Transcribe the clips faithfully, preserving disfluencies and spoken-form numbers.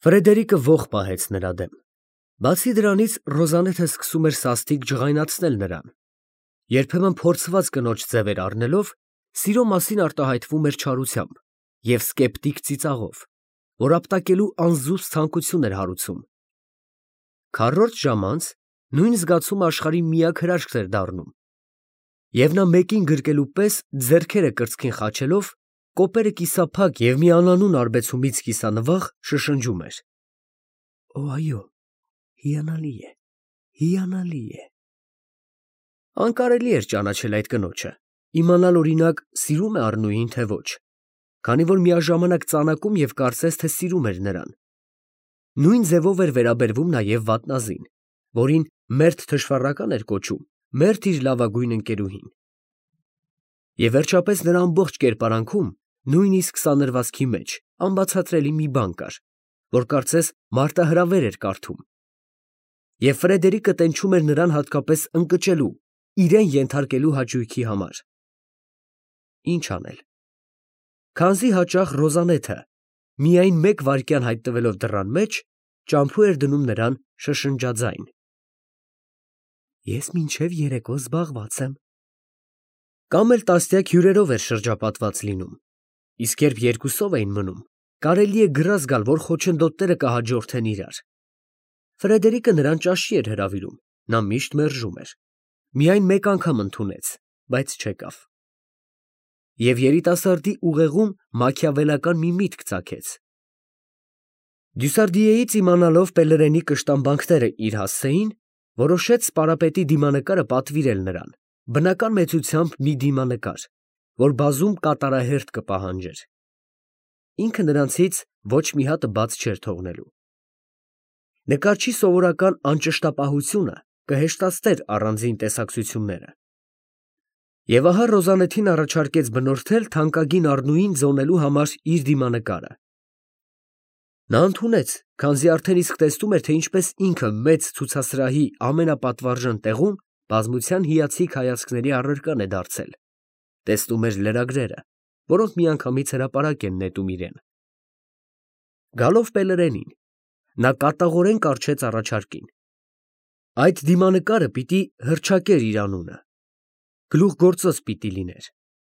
Ֆրեդերիկը ոխ պահեց նրա դեմ։ Բացի դրանից Ռոզանեթը սկսում էր սաստիկ ջղայնացնել նրան։ Երբեմն փորձված կնոջ ձևեր առնելով, սիրո մասին արտահայտվում էր չարությամբ և սկեպտիկ ծիծաղով, որ ապտակելու անզուսպ ցանկություն էր հարուցում։ Քառորդ ժամ անց նույն զգացումը աշխարհի միակ հրաշքն էր դառնում, և նա մեկին գրկելու պես ձեռքերը կրծքին խաչելով, կոպերը կիսափակ և մի անանուն արբեցումից կիսանվաղ շշնջում էր. «Օ, այո, հիանալի է, հիանալի է»։ Անկարելի էր ճանաչել այդ կնոջը, իմանալ, օրինակ, սիրո՞ւմ է Առնուին, թե ոչ, քանի որ միաժամանակ ծանակում և կարծես թե սիրում էր նրան։ Նույն ձևով էր վերաբերվում նաև վատնազին, որին մերթ թշվառական էր կոչում, մերթ իր լավագույն ընկերուհին։ Եվ վերջապես նրա ամբողջ կերպարանքում, նույնիսկ սանրվածքի մեջ, անբացատրելի մի բան կար, որ կարծես մարտահրավեր էր կարդում։ Եվ Ֆրեդերիկը տենչում էր նրան հատկապես ընկճելու, իրեն ենթարկելու հաճույքի համար։ Ինչ անել։ Քանզի հաճախ Ռոզանեթը, միայն մեկ վայրկյան հայտնվելով դռան մեջ, ճամփու էր դնում նրան շշնջաձայն. «Ես մինչև երեկո զբաղված եմ»։ Կամ էլ տասնյակ հյուրերով էր շրջապատված լինում, իսկ երբ երկուսով էին մնում, կարելի է գրազ գալ, որ խոչընդոտները կհաջորդեն իրար։ Ֆրեդերիկը նրան ճաշի էր հրավիրում, նա միշտ մերժում էր։ Միայն մեկ անգամ ընդունեց, բայց չեկավ։ Եվ երիտասարդի ուղեղում մաքիավելական մի միտք ծագեց։ Դյուսարդիեից իմանալով Պելերենի կշտամբանքները իր հասցեին, որոշեց սպարապետի դիմանկարը պատվիրել նրան, բնական մեծությամբ մի դիմանկար, որ բազում կատարահերթ կպահանջեր։ Ինքը նրանցից ոչ մի հատը բաց չէր թողնելու։ Նկարչի սովորական անճշտապահությունը կհեշտացներ առանձին տեսակցությունները։ Եվ ահա Ռոզանեթին առաջարկեց բնորդել թանկագին Առնուին ձոնելու համար իր դիմանկարը։ Նա ընդունեց, քանզի արդեն իսկ տեսնում էր, թե ինչպես ինքը մեծ ցուցասրահի ամենապատվարժան տեղում բազմության հիացիկ հայացքների առարկան է դարձել, տեսնում էր լրագրերը, որոնք միանգամից հրապարակ են նետում իրեն։ Գալով Պելերենին, նա կատաղորեն կառչեց առաջարկին։ Այդ դիմանկարը պիտի հռչակեր իր անունը, գլուխգործոց պիտի լիներ։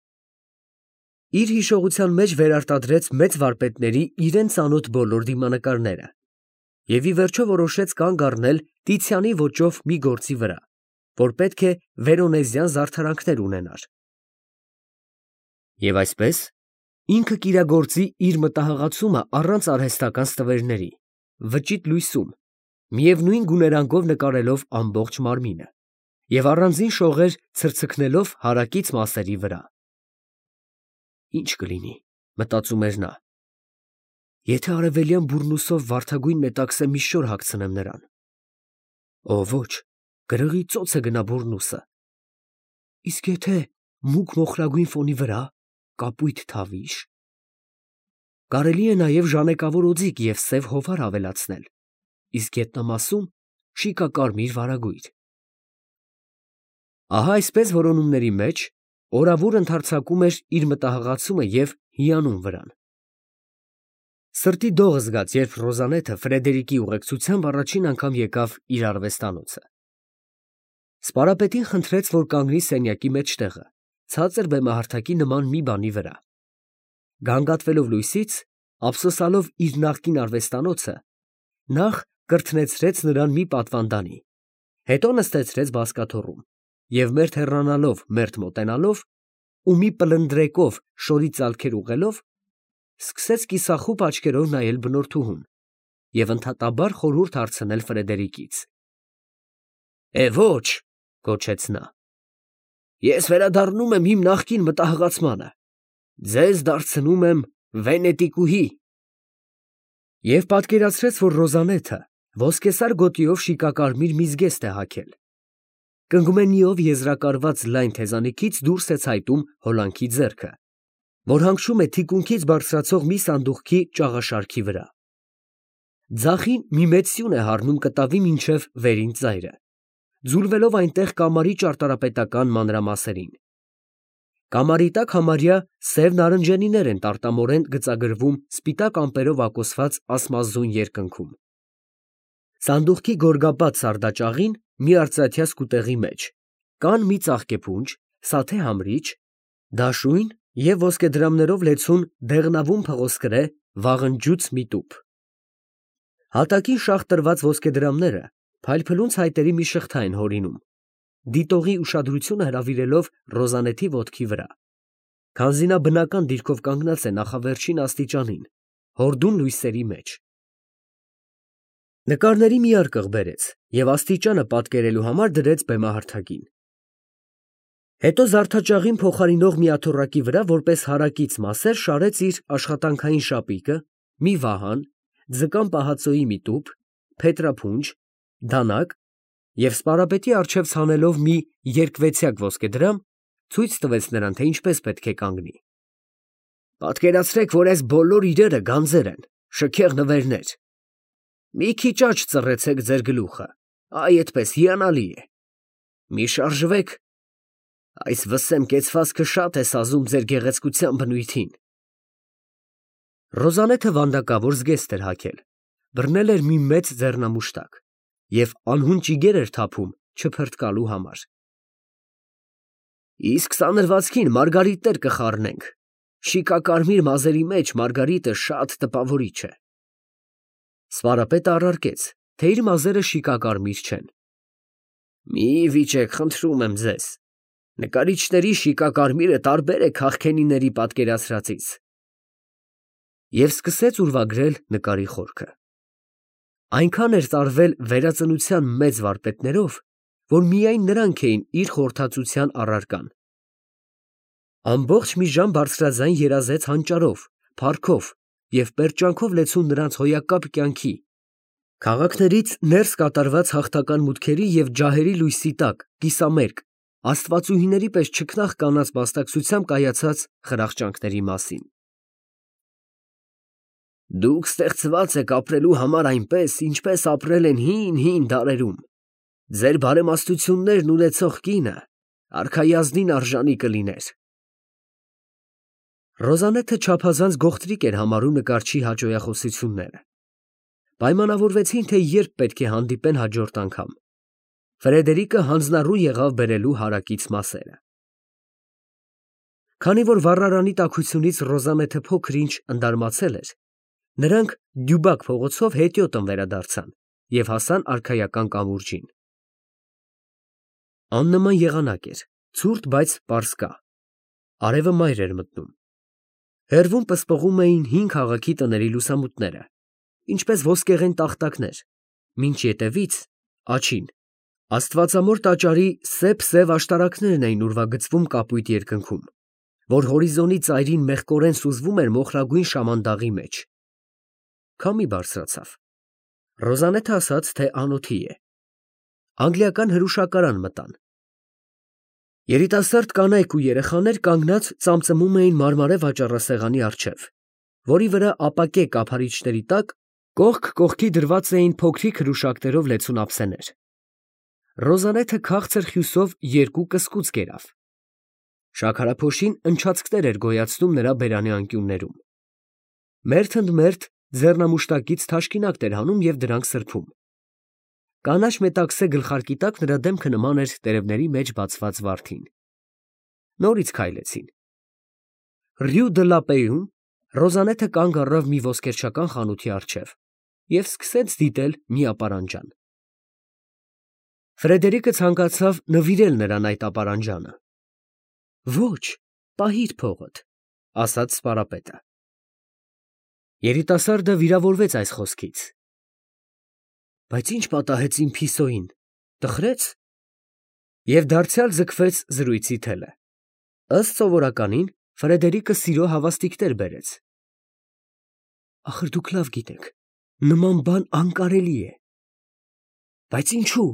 Իր հիշողության մեջ վերարտադրեց մեծ վարպետների իրան ծանոթ բոլոր դիմանկարները և ի վերջո որոշեց կանգ առնել Տիցիանի ոճով մի գործի վրա, որ պետք է վերոնեզյան զարդարանքներ ունենար։ Եվ այսպես, ինքը կիրագործի իր մտահղացումը առանց արհեստական ստվերների, վճիտ լույսում, միևնույն գուներանգով նկարելով ամբողջ մարմինը և առանձին շողեր ցրցքնելով հարակից մասերի վրա։ Ի՞նչ կլինի, մտածում էր նա, եթե արևելյան բուռնուսով վարդագույն մետաքսե մի շոր հագցնեմ նրան։ Օ, ոչ, գրողի ծոց է գնա բուռնուսը։ Իսկ եթե մուգ մոխրագույն ֆոնի վրա կապույտ թավիշ։ Կարելի է նաև ժանեկավոր օձիք և սև հովար ավելացնել, իսկ գետնամասում շիկակարմիր վարագույր։ Ահա այսպես որոնումների մեջ օրավուր ընդարձակում էր իր մտահղացումը և հիանում վրան։ Սրտի դող զգաց, երբ Ռոզանեթը Ֆրեդերիկի ուղեկցությամբ առաջին անգամ եկավ իր արվեստանոցը։ Սպարապետին խնդրեց, որ կանգնի սենյակի մեջտեղը, ցածր բեմահարթակի նման մի բանի վրա։ Գանգատվելով լույսից, ափսոսալով իր նախկին արվեստանոցը, նախ կրթնեցրեց նրան մի պատվանդանի, հետո նստեցրեց բազկաթոռում և մերթ հեռանալով, մերթ մոտենալով ու մի պլնդրեկով շորի ծալքեր ուղղելով, սկսեց կիսախուպ աչքերով նայել բնորդուհուն և ընդհատաբար խորհուրդ հարցնել Ֆրեդերիկից։ «Է, ոչ», գոչեց նա, «ես վերադառնում եմ իմ նախկին մտահղացմանը, ձեզ դարձնում եմ վենետիկուհի»։ Եվ պատկերացրեց, որ Ռոզանեթը ոսկեսար գոտիով շիկակարմիր մի զգեստ է հագել։ Կնգուղենիով եզրակարված լայն թեզանիքից դուրս է ցայտում հոլանքի ձեռքը, որ հանգչում է թիկունքից բարձրացող մի սանդուղքի ճաղաշարքի վրա։ Ձախին մի մեծ սյուն է հառնում կտավի մինչև վերին ծայրը, ձուլվելով այնտեղ կամարի ճարտարապետական մանրամասերին։ Կամարի տակ համարյա սև նարնջենիներ են տարտամորեն գծագրվում սպիտակ ամպերով ակոսված ասմազուն երկնքում։ Սանդուղքի գորգապատ սարդաճաղին մի արծաթյա սկուտեղի մեջ կան մի ծաղկեփունջ, սաթե համրիչ, դաշույն և ոսկեդրամներով լեցուն դեղնավուն փղոսկրե վաղնջուց մի տուփ։ Հատակին շաղ տրված ոսկեդրամները փայլփլուն ցայտերի մի շղթա են հորինում, դիտողի ուշադրությունը հրավիրելով Ռոզանեթի ոտքի վրա, քանզի նա բնական դիրքով կանգնած է նախավերջին աստիճանին, հորդուն լույսերի մեջ։ Նկարների մի արկղ բերեց և աստիճանը պատկերելու համար դրեց բեմահարթակին։ Հետո զարդաճաղին փոխարինող մի աթոռակի վրա որպես հարակից մասեր շարեց իր աշխատանքային շապիկը, մի վահան, ձկան պահածոյի մի տուփ, փետրափունջ, դանակ և սպարապետի առջև ցանելով մի երկվեցյակ ոսկեդրամ, ցույց տվեց նրան, թե ինչպես պետք է կանգնի։ Պատկերացրեք, որ այս բոլոր իրերը գանձեր են, շքեղ նվերներ։ Մի քիչ աջ ծռեցեք ձեր գլուխը, այ այդպես հիանալի է։ Մի շարժվեք, այս վսեմ կեցվածքը շատ է սազում ձեր գեղեցկության բնույթին։ Ռոզանեթը վանդակավոր զգեստ էր հագել, բռնել էր մի մեծ ձեռնամուշտակ և անհուն ճիգեր էր թափում չփրտկալու համար։ Իսկ սանրվածքին մարգարիտներ կխառնենք, շիկակարմիր մազերի մեջ մարգարիտը շատ տպավորիչ է։ Սպարապետը առարկեց, թե իր մազերը շիկակարմիր չեն։ Մի վիճեք, խնդրում եմ ձեզ, նկարիչների շիկակարմիրը տարբեր է քաղքենիների պատկերացրածից։ Եվ սկսեց ուրվագրել նկարի խորքը։ Այնքան էր տարվել վերածնության մեծ վարպետներով, որ միայն նրանք էին իր խորհրդածության առարկան։ Ամբողջ մի ժամ բարձրաձայն երազեց հանճարով, փառքով և պերճանքով լեցուն նրանց հոյակապ կյանքի, քաղաքներից ներս կատարված հաղթական մուտքերի և ջահերի լույսի տակ կիսամերկ, աստվածուհիների պես չքնաղ կանանց մասնակցությամբ կայացած խրախճանքների մասին։ Դուք ստեղծված եք ապրելու համար այնպես, ինչպես ապրել են հին֊հին դարերում։ Ձեր բարեմաստություններն ունեցող կինը արքայազնին արժանի կլիներ։ Ռոզանեթը չափազանց գողտրիկ էր համարում նկարչի հաճոյախոսությունները։ Պայմանավորվեցին, թե երբ պետք է հանդիպեն հաջորդ անգամ։ Ֆրեդերիկը հանձնառու եղավ բերելու հարակից մասերը։ Քանի որ վառարանի տաքությունից Ռոզանեթը փոքր-ինչ ընդարմացել էր, նրանք Դյուբակ փողոցով հետիոտն վերադարձան և հասան արքայական կամուրջին։ Աննման եղանակ էր, ցուրտ, բայց պարսկա։ Արևը մայր էր մտնում։ Հեռվում պսպղում էին հին քաղաքի տների լուսամուտները, ինչպես ոսկեղեն տախտակներ, մինչ ետևից, աջին, աստվածամոր տաճարի սև֊սև աշտարակներն էին ուրվագծվում կապույտ երկնքում, որ հորիզոնի ծայրին մեղկորեն սուզվում էր մոխրագույն շամանդաղի մեջ։ Քամի բարձրացավ։ Ռոզանեթը ասաց, թե անոթի է։ Անգլիական հրուշակարան մտան։ Երիտասարդ կանայք ու երեխաներ կանգնած ծամծմում էին մարմարե վաճառասեղանի առջև, որի վրա ապակե կափարիչների տակ կողք կողքի դրված էին փոքրիկ հրուշակներով լեցուն ափսեներ։ Ռոզանեթը քաղցր հյուսով երկու կսկուց կերավ։ Շաքարափոշին ընչացքներ էր գոյացնում նրա բերանի անկյուններում։ Մերթ ընդ մերթ ձեռնամուշտակից թաշկինակներ հանում և դրանք սրբում։ Կանաչ մետաքսե գլխարկի տակ նրա դեմքը նման էր տերևների մեջ բացված վարդին։ Նորից քայլեցին։ Ռյու դը լա Պեյում Ռոզանեթը կանգ առավ մի ոսկերչական խանութի առջև և սկսեց դիտել մի ապարանջան։ Ֆրեդերիկը ցանկացավ նվիրել նրան այդ ապարանջանը։ Ոչ, պահիր փողդ, ասաց սպարապետը։ Երիտասարդը վիրավորվեց այս խոսքից։ Բայց ի՞նչ պատահեց իմ փիսոյին, տխրեց։ Եվ դարձյալ ձգվեց զրույցի թելը։ Ըստ սովորականին Ֆրեդերիկը սիրո հավաստիքներ բերեց։ Ախր դուք լավ գիտեք, նման բան անկարելի է։ Բայց ինչու։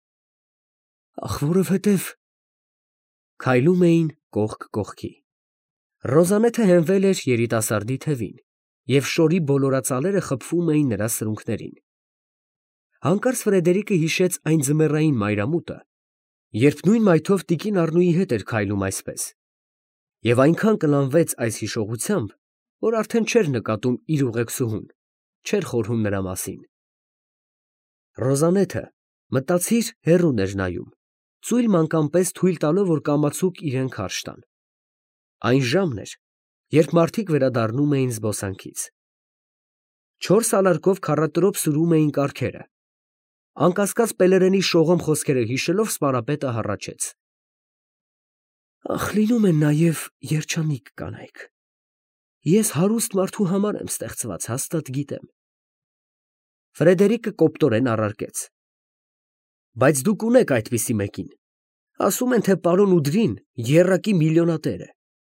Ախ, որովհետև քայլում էին կողք կողքի։ Ռոզանեթը հենվել էր երիտասարդի թևին, և շորի բոլորածալերը խփվում էին նրա սրունքներին։ Հանկարծ Ֆրեդերիկը հիշեց այն ձմեռային մայրամուտը, երբ նույն մայթով տիկին Առնուի հետ էր քայլում այսպես։ Եվ այնքան կլանվեց այս հիշողությամբ, որ արդեն չէր նկատում իր ուղեկցուհուն, չէր խորհում նրա մասին։ Ռոզանեթը, մտածիր, հեռուն էր նայում, ծույլ մանկան պես թույլ տալով, որ կամացուկ իրեն քարշ տան։ Այն ժամն էր, երբ մարդիկ վերադառնում էին զբոսանքից։ Չորս ալարկով քառատրոփ սուրում էին կառքերը։ Անկասկած Պելերենի շողոմ խոսքերը հիշելով սպարապետը հառաչեց. Ախ, լինում են նաև երջանիկ կանայք։ Ես հարուստ մարդու համար եմ ստեղծված, հաստատ գիտեմ։ Ֆրեդերիկը կոպտորեն առարկեց. Բայց դուք ունեք այդպիսի մեկին։ Ասում են, թե պարոն Ուդրին եռակի միլիոնատեր է։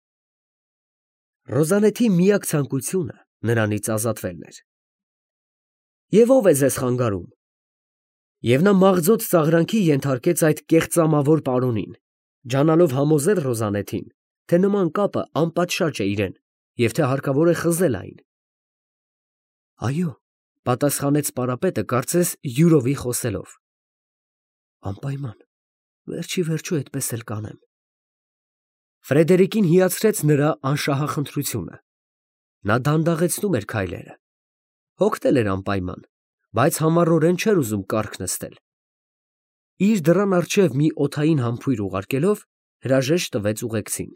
Ռոզանեթի միակ ցանկությունը նրանից ազատվելն էր։ Եվ ով է ձեզ խանգարում։ Եվ նա մաղձոց ծաղրանքի ենթարկեց այդ կեղծամավոր պարոնին, ջանալով համոզել Ռոզանեթին, թե նման կապը անպատշաճ է իրեն, և թե հարկավոր է խզել այն։ Այո, պատասխանեց սպարապետը, կարծես յուրովի խոսելով։ Անպայման, վերջի վերջո այդպես էլ կանեմ։ Ֆրեդերիկին հիացրեց նրա անշահախնդրությունը։ Նա դանդաղեցնում էր քայլերը։ Հոգնել էր անպայման, բայց համառորեն չէր ուզում կառք նստել։ Իր դռան առջև մի օդային համբույր ուղարկելով, հրաժեշտ տվեց ուղեկցին։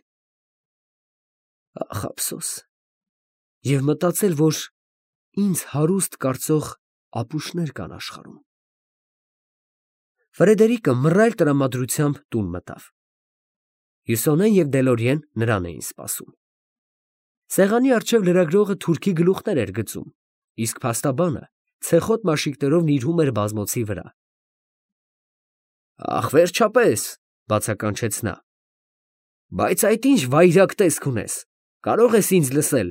Ախ, ափսոս, և մտածել, որ ինձ հարուստ կարծող ապուշներ կան աշխարհում։ Ֆրեդերիկը մռայլ տրամադրությամբ տուն մտավ։ Հյուսոնեն և Դելորիեն նրան էին սպասում։ Սեղանի առջև լրագրողը թուրքի գլուխներ էր գծում, իսկ փաստաբանը ցեխոտ մաշիկներով նիրհում էր բազմոցի վրա։ Ախ, վերջապես, բացականչեց նա։ Բայց այդ ինչ վայրագ տեսք ունես, կարող ես ինձ լսել։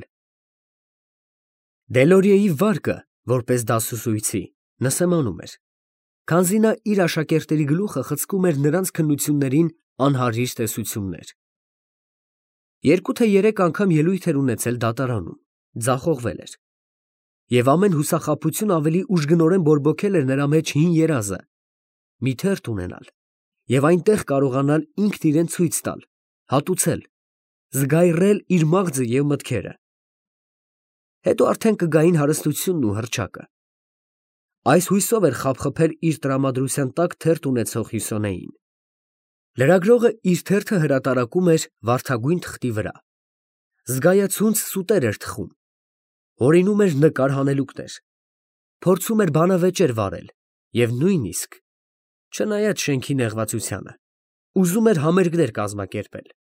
Դելորիեի վարկը, որպես դասուսույցի, նսեմանում էր, քանզի նա իր աշակերտների գլուխը խցկում էր նրանց քննություններին անհարիր տեսություններ։ Երկու թե երեք անգամ ելույթ էր ունեցել դատարանում, ձախողվել էր։ Եվ ամեն հուսախաբություն ավելի ուժգնորեն բորբոքել էր նրա մեջ հին երազը, մի թերթ ունենալ և այնտեղ կարողանալ ինքն իրեն ցույց տալ, հատուցել, զգայռել իր մաղձը և մտքերը։ Հետո արդեն կգային հարստությունն ու հռչակը։ Այս հույսով էր խաբխբել իր տրամադրության տակ թերթ ունեցող Հյուսոնեին։ Լրագրողը իր թերթը հրատարակում էր վարդագույն թղթի վրա։ Զգայացունց սուտեր էր թխում։ Հորինում էր նկար հանելուկներ, փորձում էր բանավեճեր վարել և նույնիսկ, չնայած շենքի նեղվածությանը, ուզում էր համերգներ կազմակերպել։